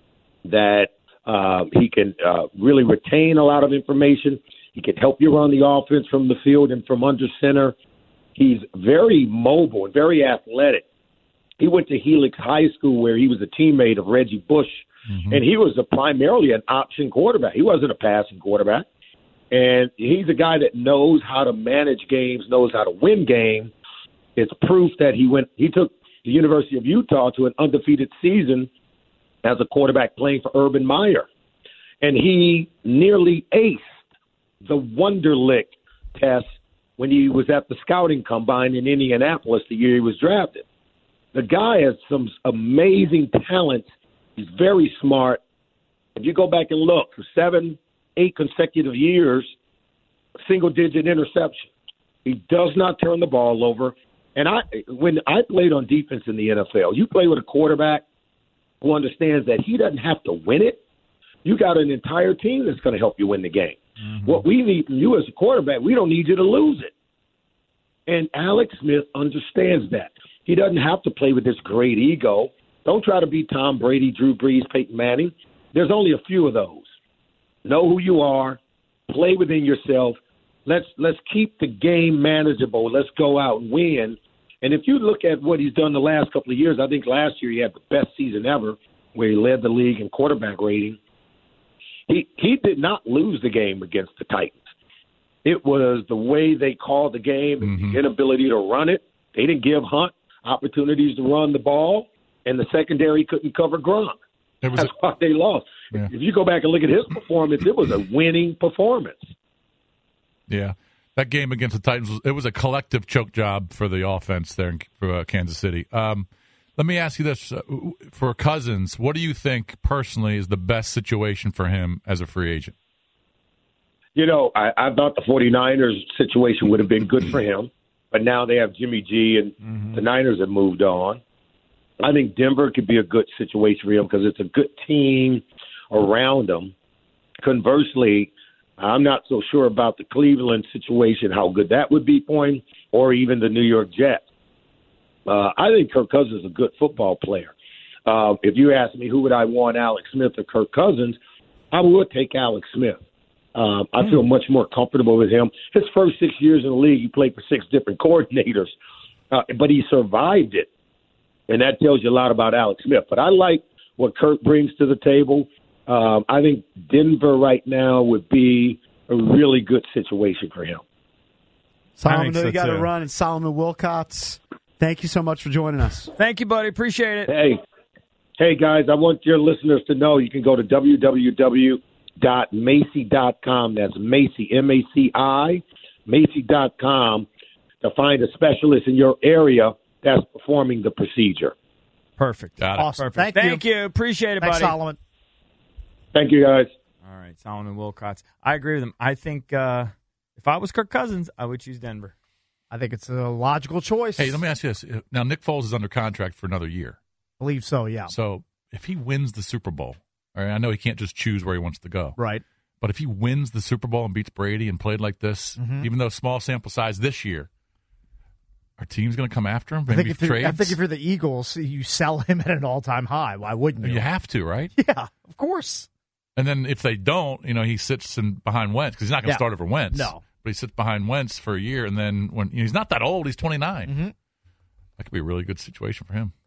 that uh, he can uh, really retain a lot of information. He can help you run the offense from the field and from under center. He's very mobile and very athletic. He went to Helix High School where he was a teammate of Reggie Bush, mm-hmm. and he was a, primarily an option quarterback. He wasn't a passing quarterback. And he's a guy that knows how to manage games, knows how to win games. It's proof that he went. He took the University of Utah to an undefeated season as a quarterback playing for Urban Meyer. And he nearly aced the Wonderlic test when he was at the scouting combine in Indianapolis the year he was drafted. The guy has some amazing talent. He's very smart. If you go back and look, for seven, eight consecutive years, single-digit interception. He does not turn the ball over. And I, when I played on defense in the N F L, you play with a quarterback who understands that he doesn't have to win it. You got an entire team that's going to help you win the game. Mm-hmm. What we need from you as a quarterback, we don't need you to lose it. And Alex Smith understands that. He doesn't have to play with this great ego. Don't try to be Tom Brady, Drew Brees, Peyton Manning. There's only a few of those. Know who you are. Play within yourself. Let's let's keep the game manageable. Let's go out and win. And if you look at what he's done the last couple of years, I think last year he had the best season ever where he led the league in quarterback rating. He he did not lose the game against the Titans. It was the way they called the game and mm-hmm. the inability to run it. They didn't give Hunt opportunities to run the ball, and the secondary couldn't cover Gronk. That's a, why they lost. Yeah. If you go back and look at his performance, it was a winning performance. Yeah. That game against the Titans, it was a collective choke job for the offense there in for, uh, Kansas City. Um, let me ask you this. Uh, for Cousins, what do you think personally is the best situation for him as a free agent? You know, I, I thought the 49ers situation would have been good for him, but now they have Jimmy G, and mm-hmm. the Niners have moved on. I think Denver could be a good situation for him because it's a good team around him. Conversely, I'm not so sure about the Cleveland situation, how good that would be for him, or even the New York Jets. Uh, I think Kirk Cousins is a good football player. Uh, if you ask me who would I want, Alex Smith or Kirk Cousins, I would take Alex Smith. Um, I feel much more comfortable with him. His first six years in the league, he played for six different coordinators, uh, but he survived it, and that tells you a lot about Alex Smith. But I like what Kirk brings to the table. Um, I think Denver right now would be a really good situation for him. Solomon, so you got to too. run. And Solomon Wilcots, thank you so much for joining us. Thank you, buddy. Appreciate it. Hey, hey guys, I want your listeners to know you can go to w w w dot macy dot com. That's Macy, M A C I, Macy dot com to find a specialist in your area that's performing the procedure. Perfect. Got it. Awesome. Perfect. Thank, Thank you. you. Appreciate it, Thanks, buddy. Solomon. Thank you, guys. All right, Solomon Wilcots. I agree with him. I think uh, if I was Kirk Cousins, I would choose Denver. I think it's a logical choice. Hey, let me ask you this. Now, Nick Foles is under contract for another year. believe so, yeah. So if he wins the Super Bowl, all right, I know he can't just choose where he wants to go. Right. But if he wins the Super Bowl and beats Brady and played like this, Mhm. even though small sample size this year, our team's going to come after him? I Maybe think, if you're, I trades? think if you're the Eagles, you sell him at an all-time high. Why wouldn't you? You have to, right? Yeah, of course. And then if they don't, you know, he sits in behind Wentz because he's not going to Yeah. start over Wentz. No. But he sits behind Wentz for a year, and then when you know, he's not that old, he's twenty-nine. Mm-hmm. That could be a really good situation for him.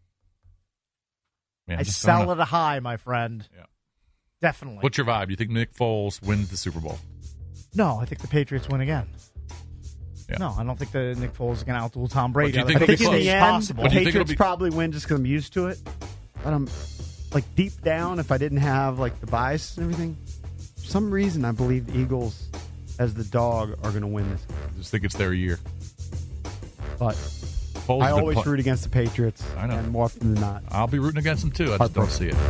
Man, I just don't sell know. at a high, my friend. Yeah. Definitely. What's your vibe? You think Nick Foles wins the Super Bowl? No, I think the Patriots win again. Yeah. No, I don't think that Nick Foles is going to outduel Tom Brady. do you I think I it'll think be in close? the it's end, possible. the But do you think Patriots it'll be- probably win just because I'm used to it. But I'm like deep down, if I didn't have like the bias and everything, for some reason I believe the Eagles, as the dog, are going to win this. I just think it's their year. But Foles I has been always pl- root against the Patriots. I know. And more often than not. I'll be rooting against them too. I just don't see it.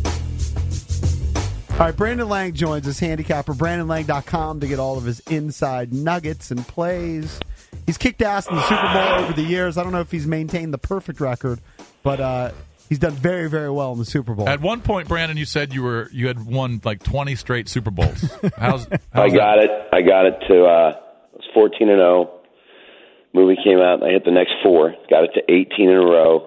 All right, Brandon Lang joins us, handicapper. Brandon Lang dot com to get all of his inside nuggets and plays. He's kicked ass in the Super Bowl over the years. I don't know if he's maintained the perfect record, but uh, he's done very, very well in the Super Bowl. At one point, Brandon, you said you were you had won like twenty straight Super Bowls. How's, how's I got that? it. I got it to uh, it was fourteen and zero. Movie came out. And I hit the next four. Got it to eighteen in a row.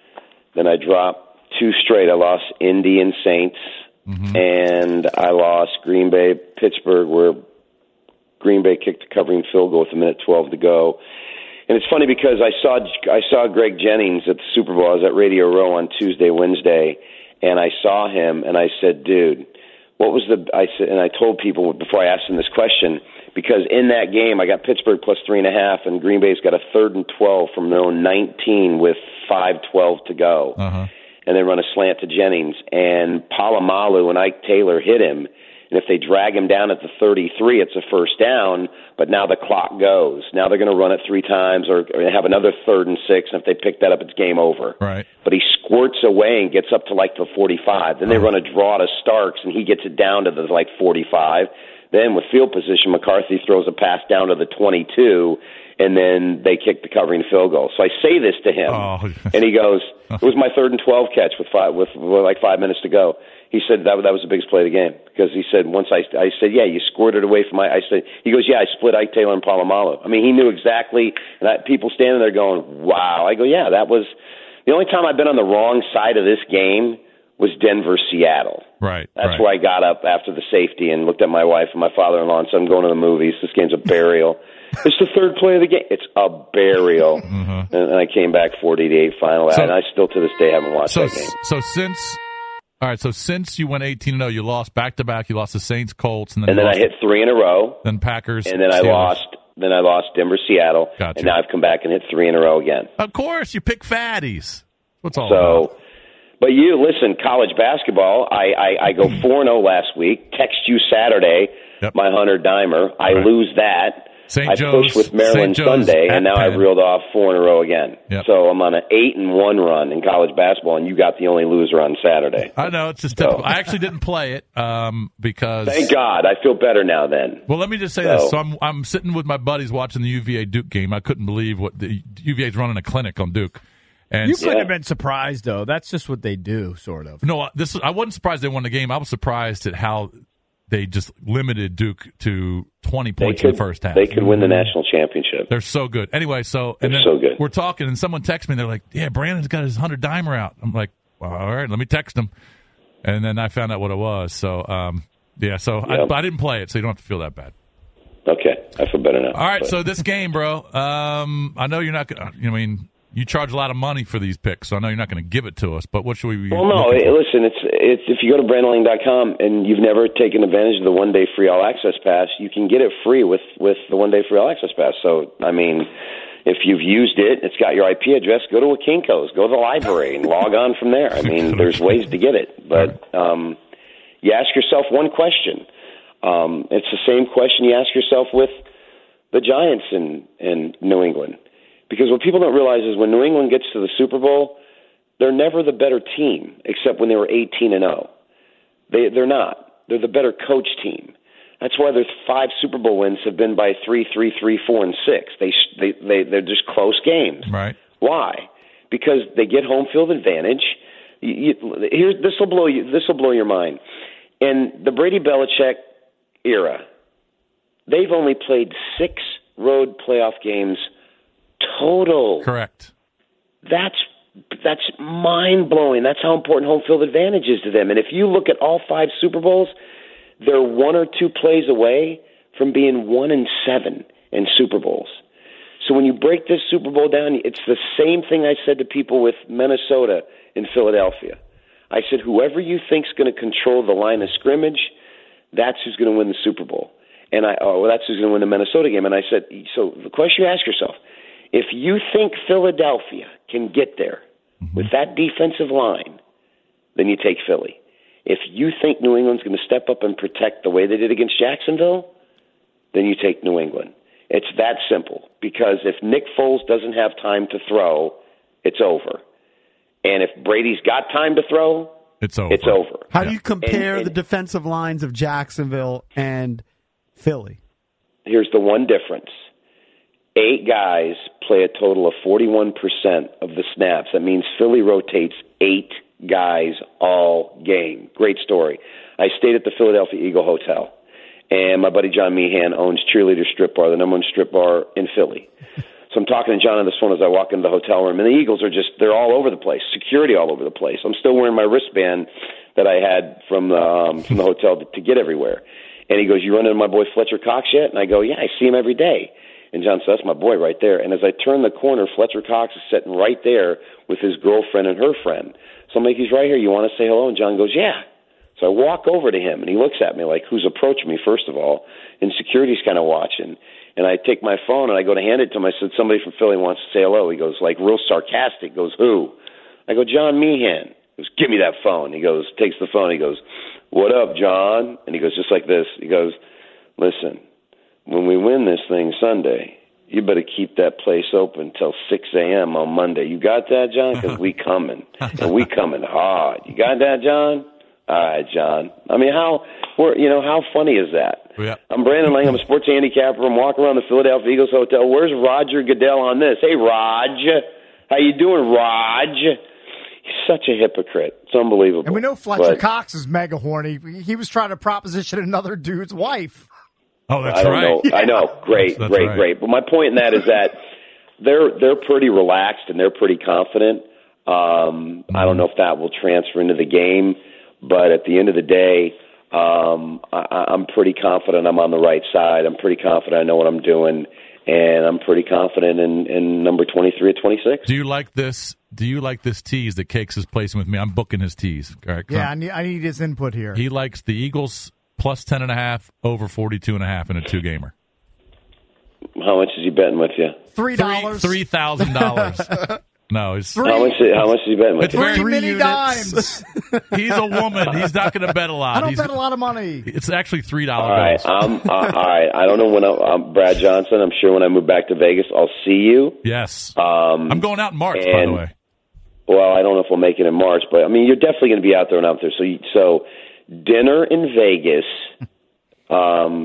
Then I dropped two straight. I lost Indy and Saints, Mm-hmm. and I lost Green Bay, Pittsburgh, where Green Bay kicked the covering field goal with a minute twelve to go. And it's funny because I saw I saw Greg Jennings at the Super Bowl. I was at Radio Row on Tuesday, Wednesday, and I saw him, and I said, "Dude, what was the?" I said, and I told people before I asked him this question, because in that game I got Pittsburgh plus three and a half, and Green Bay's got a third and twelve from their own nineteen with five twelve to go, uh-huh. and they run a slant to Jennings, and Palomalu and Ike Taylor hit him. And if they drag him down at the thirty-three, it's a first down, but now the clock goes. Now they're going to run it three times or, or have another third and six, and if they pick that up, it's game over. Right. But he squirts away and gets up to like the forty-five. Then they run a draw to Starks, and he gets it down to the like forty-five. Then with field position, McCarthy throws a pass down to the twenty-two, and then they kick the covering field goal. So I say this to him, Oh. and he goes, "It was my third and twelve catch with five with, with like five minutes to go." He said that that was the biggest play of the game because he said once I I said yeah you squirted away from my I said he goes yeah I split Ike Taylor and Palomalu. I mean he knew exactly, and I, people standing there going wow. I go yeah that was the only time I've been on the wrong side of this game was Denver Seattle. Right. That's right. where I got up after the safety and looked at my wife and my father-in-law and said, I'm going to the movies. This game's a burial. It's the third play of the game. It's a burial. Mm-hmm. And, and I came back forty to eight final. So- and I still to this day haven't watched So that game. so since all right, so since you went eighteen and oh, you lost back to back. You lost the Saints, Colts, and then And you then I lost, hit three in a row. then Packers, And then I Steelers. lost. Then I lost Denver, Seattle. Gotcha. And now I've come back and hit three in a row again. Of course, you pick fatties. What's all So, about? but you listen, college basketball. I I, I go four and zero last week. Text you Saturday, Yep. my hundred dimer. I Right. lose that. Saint I Joe's- pushed with Maryland Saint Joe's Sunday, at and now Penn. I've reeled off four in a row again. Yep. So I'm on an eight and one run in college basketball, and you got the only loser on Saturday. I know it's just typical. I actually didn't play it um, because. Thank God, I feel better now. Then. Well, let me just say So- this. So I'm I'm sitting with my buddies watching the U V A Duke game. I couldn't believe what the U V A's running a clinic on Duke, And you couldn't have been surprised, though. That's just what they do, sort of. No, this I wasn't surprised they won the game. I was surprised at how they just limited Duke to twenty points could, in the first half. They could win the national championship. They're so good. Anyway, so and They're then so good. we're talking, and someone texts me, and they're like, "Yeah, Brandon's got his hundred dimer out." I'm like, well, "All right, let me text him." And then I found out what it was. So, um, yeah, so Yep. I, I didn't play it, so you don't have to feel that bad. Okay, I feel better now. All right, But- so this game, bro. Um, I know you're not. gonna I mean, you charge a lot of money for these picks, so I know you're not going to give it to us. But what should we be? Well, no. looking Hey, for? listen, it's it's if you go to brandon lang dot com and you've never taken advantage of the one day free all access pass, you can get it free with with the one day free all access pass. So, I mean, if you've used it, it's got your I P address. Go to a Kinko's, go to the library, and log on from there. I mean, there's ways to get it, but um, you ask yourself one question. Um, it's the same question you ask yourself with the Giants in, in New England. Because what people don't realize is when New England gets to the Super Bowl, they're never the better team, except when they were eighteen and oh. They, they're not. They're the better coach team. That's why their five Super Bowl wins have been by three, three, three, four, and six. They, they, they, they're just close games. Right. Why? Because they get home field advantage. You, you, here's this will blow you. This will blow your mind. In the Brady Belichick era, they've only played six road playoff games total. Correct. That's that's mind blowing. That's how important home field advantage is to them. And if you look at all five Super Bowls, they're one or two plays away from being one and seven in Super Bowls. So when you break this Super Bowl down, it's the same thing I said to people with Minnesota and Philadelphia. I said, whoever you think's going to control the line of scrimmage, that's who's going to win the Super Bowl. And I, oh, well, that's who's going to win the Minnesota game. And I said, so the question you ask yourself, if you think Philadelphia can get there mm-hmm. with that defensive line, then you take Philly. If you think New England's going to step up and protect the way they did against Jacksonville, then you take New England. It's that simple. Because if Nick Foles doesn't have time to throw, it's over. And if Brady's got time to throw, it's over. It's over. How do you compare and, and, the defensive lines of Jacksonville and Philly? Here's the one difference. Eight guys play a total of forty-one percent of the snaps. That means Philly rotates eight guys all game. Great story. I stayed at the Philadelphia Eagle Hotel, and my buddy John Meehan owns Cheerleader Strip Bar, the number one strip bar in Philly. So I'm talking to John on the phone as I walk into the hotel room, and the Eagles are just, they're all over the place, security all over the place. I'm still wearing my wristband that I had from the, um, from the hotel to, to get everywhere. And he goes, you run into my boy Fletcher Cox yet? And I go, yeah, I see him every day. And John said, that's my boy right there. And as I turn the corner, Fletcher Cox is sitting right there with his girlfriend and her friend. So I'm like, he's right here. You want to say hello? And John goes, yeah. So I walk over to him, and he looks at me like, who's approaching me, first of all? And security's kind of watching. And I take my phone, and I go to hand it to him. I said, somebody from Philly wants to say hello. He goes, like, real sarcastic. Goes, who? I go, John Meehan. He goes, give me that phone. He goes, takes the phone. He goes, what up, John? And he goes, just like this. He goes, listen, when we win this thing Sunday, you better keep that place open till six a.m. on Monday. You got that, John? Because we coming. And we coming hard. You got that, John? All right, John. I mean, how, we're, you know, how funny is that? Yeah. I'm Brandon Lang. I'm a sports handicapper. I'm walking around the Philadelphia Eagles Hotel. Where's Roger Goodell on this? Hey, Raj. How you doing, Raj? He's such a hypocrite. It's unbelievable. And we know Fletcher but, Cox is mega horny. He was trying to proposition another dude's wife. Oh, that's I don't right. know. I know. Great, that's, that's great, right. great. But my point in that is that they're they're pretty relaxed and they're pretty confident. Um, I don't know if that will transfer into the game, but at the end of the day, um, I, I'm pretty confident I'm on the right side. I'm pretty confident I know what I'm doing, and I'm pretty confident in, in number twenty-three at twenty-six. Do you like this? Do you like this tease that Cakes is placing with me? I'm booking his tease. All right, yeah, I need, I need his input here. He likes the Eagles plus ten and a half over forty-two and a half in a two gamer. How much is he betting with you? Three dollars. Three thousand dollars. No, it's Three. How much? How much is he betting with it's you? very, Three mini dimes. He's a woman. He's not going to bet a lot. I don't He's, bet a lot of money. It's actually three dollar All right, bills. I'm, uh, all right. I don't know when I, I'm Brad Johnson. I'm sure when I move back to Vegas, I'll see you. Yes. Um, I'm going out in March, and, by the way. Well, I don't know if we'll make it in March, but I mean, you're definitely going to be out there and out there. So, you, so dinner in Vegas, um,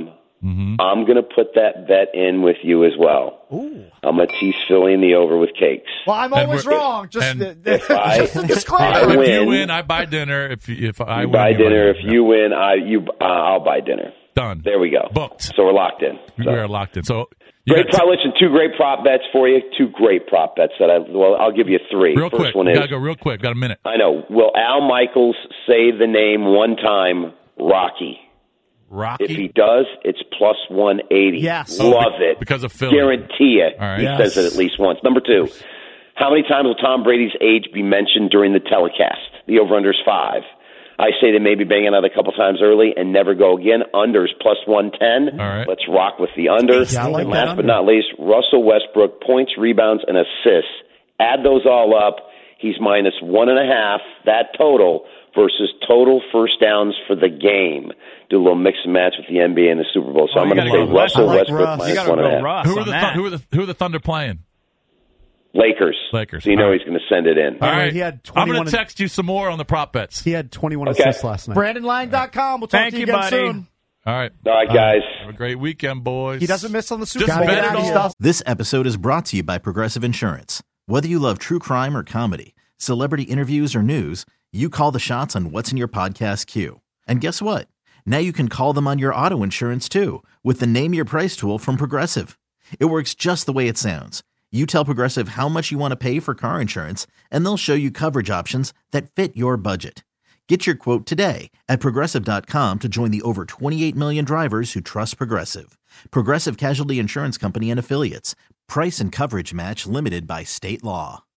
Mm-hmm. I'm going to put that bet in with you as well. Ooh. I'm going to tease Philly in the over with cakes. Well, I'm And always we're- wrong. Just, and the, the, if I- just a if disclaimer. I If you win- win, I buy dinner. If if I You win, buy you dinner. If dinner. you win, I you uh, I'll buy dinner. Done. There we go. Booked. So we're locked in. We So. are locked in. So you Great got prop. Listen, two great prop bets for you. Two great prop bets that I. Well, I'll give you three. real First quick. one We is. gotta go real quick. Got a minute. I know. Will Al Michaels say the name one time? Rocky. Rocky. If he does, it's plus one eighty. Yes. Love it. Because of Philly. Guarantee it. All right. He Yes. says it at least once. Number two, how many times will Tom Brady's age be mentioned during the telecast? The over-under is five. I say they maybe bang another couple times early and never go again. Unders plus one ten. All right. Let's rock with the under. Yeah, I like and that last under. but not least, Russell Westbrook, points, rebounds, and assists. Add those all up. He's minus one and a half, that total, versus total first downs for the game. Do a little mix and match with the N B A and the Super Bowl. So Oh, I'm you going to gotta say go Russell I like Westbrook Russ. You minus got to one and a go half. Russ Who are on the that. Thun- who are the who are the Thunder playing? Lakers. Lakers. So you know All right. he's going to send it in. All right, right. he had I'm twenty-one going to text you some more on the prop bets. He had twenty-one Okay. assists last night. Brandon Lang dot com. We'll talk Thank to you you, again buddy. soon. All right. All right, guys. Have a great weekend, boys. He doesn't miss on the Super Just Bowl. bet Get it out of all. here. This episode is brought to you by Progressive Insurance. Whether you love true crime or comedy, celebrity interviews or news, you call the shots on what's in your podcast queue. And guess what? Now you can call them on your auto insurance too with the Name Your Price tool from Progressive. It works just the way it sounds. You tell Progressive how much you want to pay for car insurance, and they'll show you coverage options that fit your budget. Get your quote today at Progressive dot com to join the over twenty-eight million drivers who trust Progressive. Progressive Casualty Insurance Company and Affiliates. Price and coverage match limited by state law.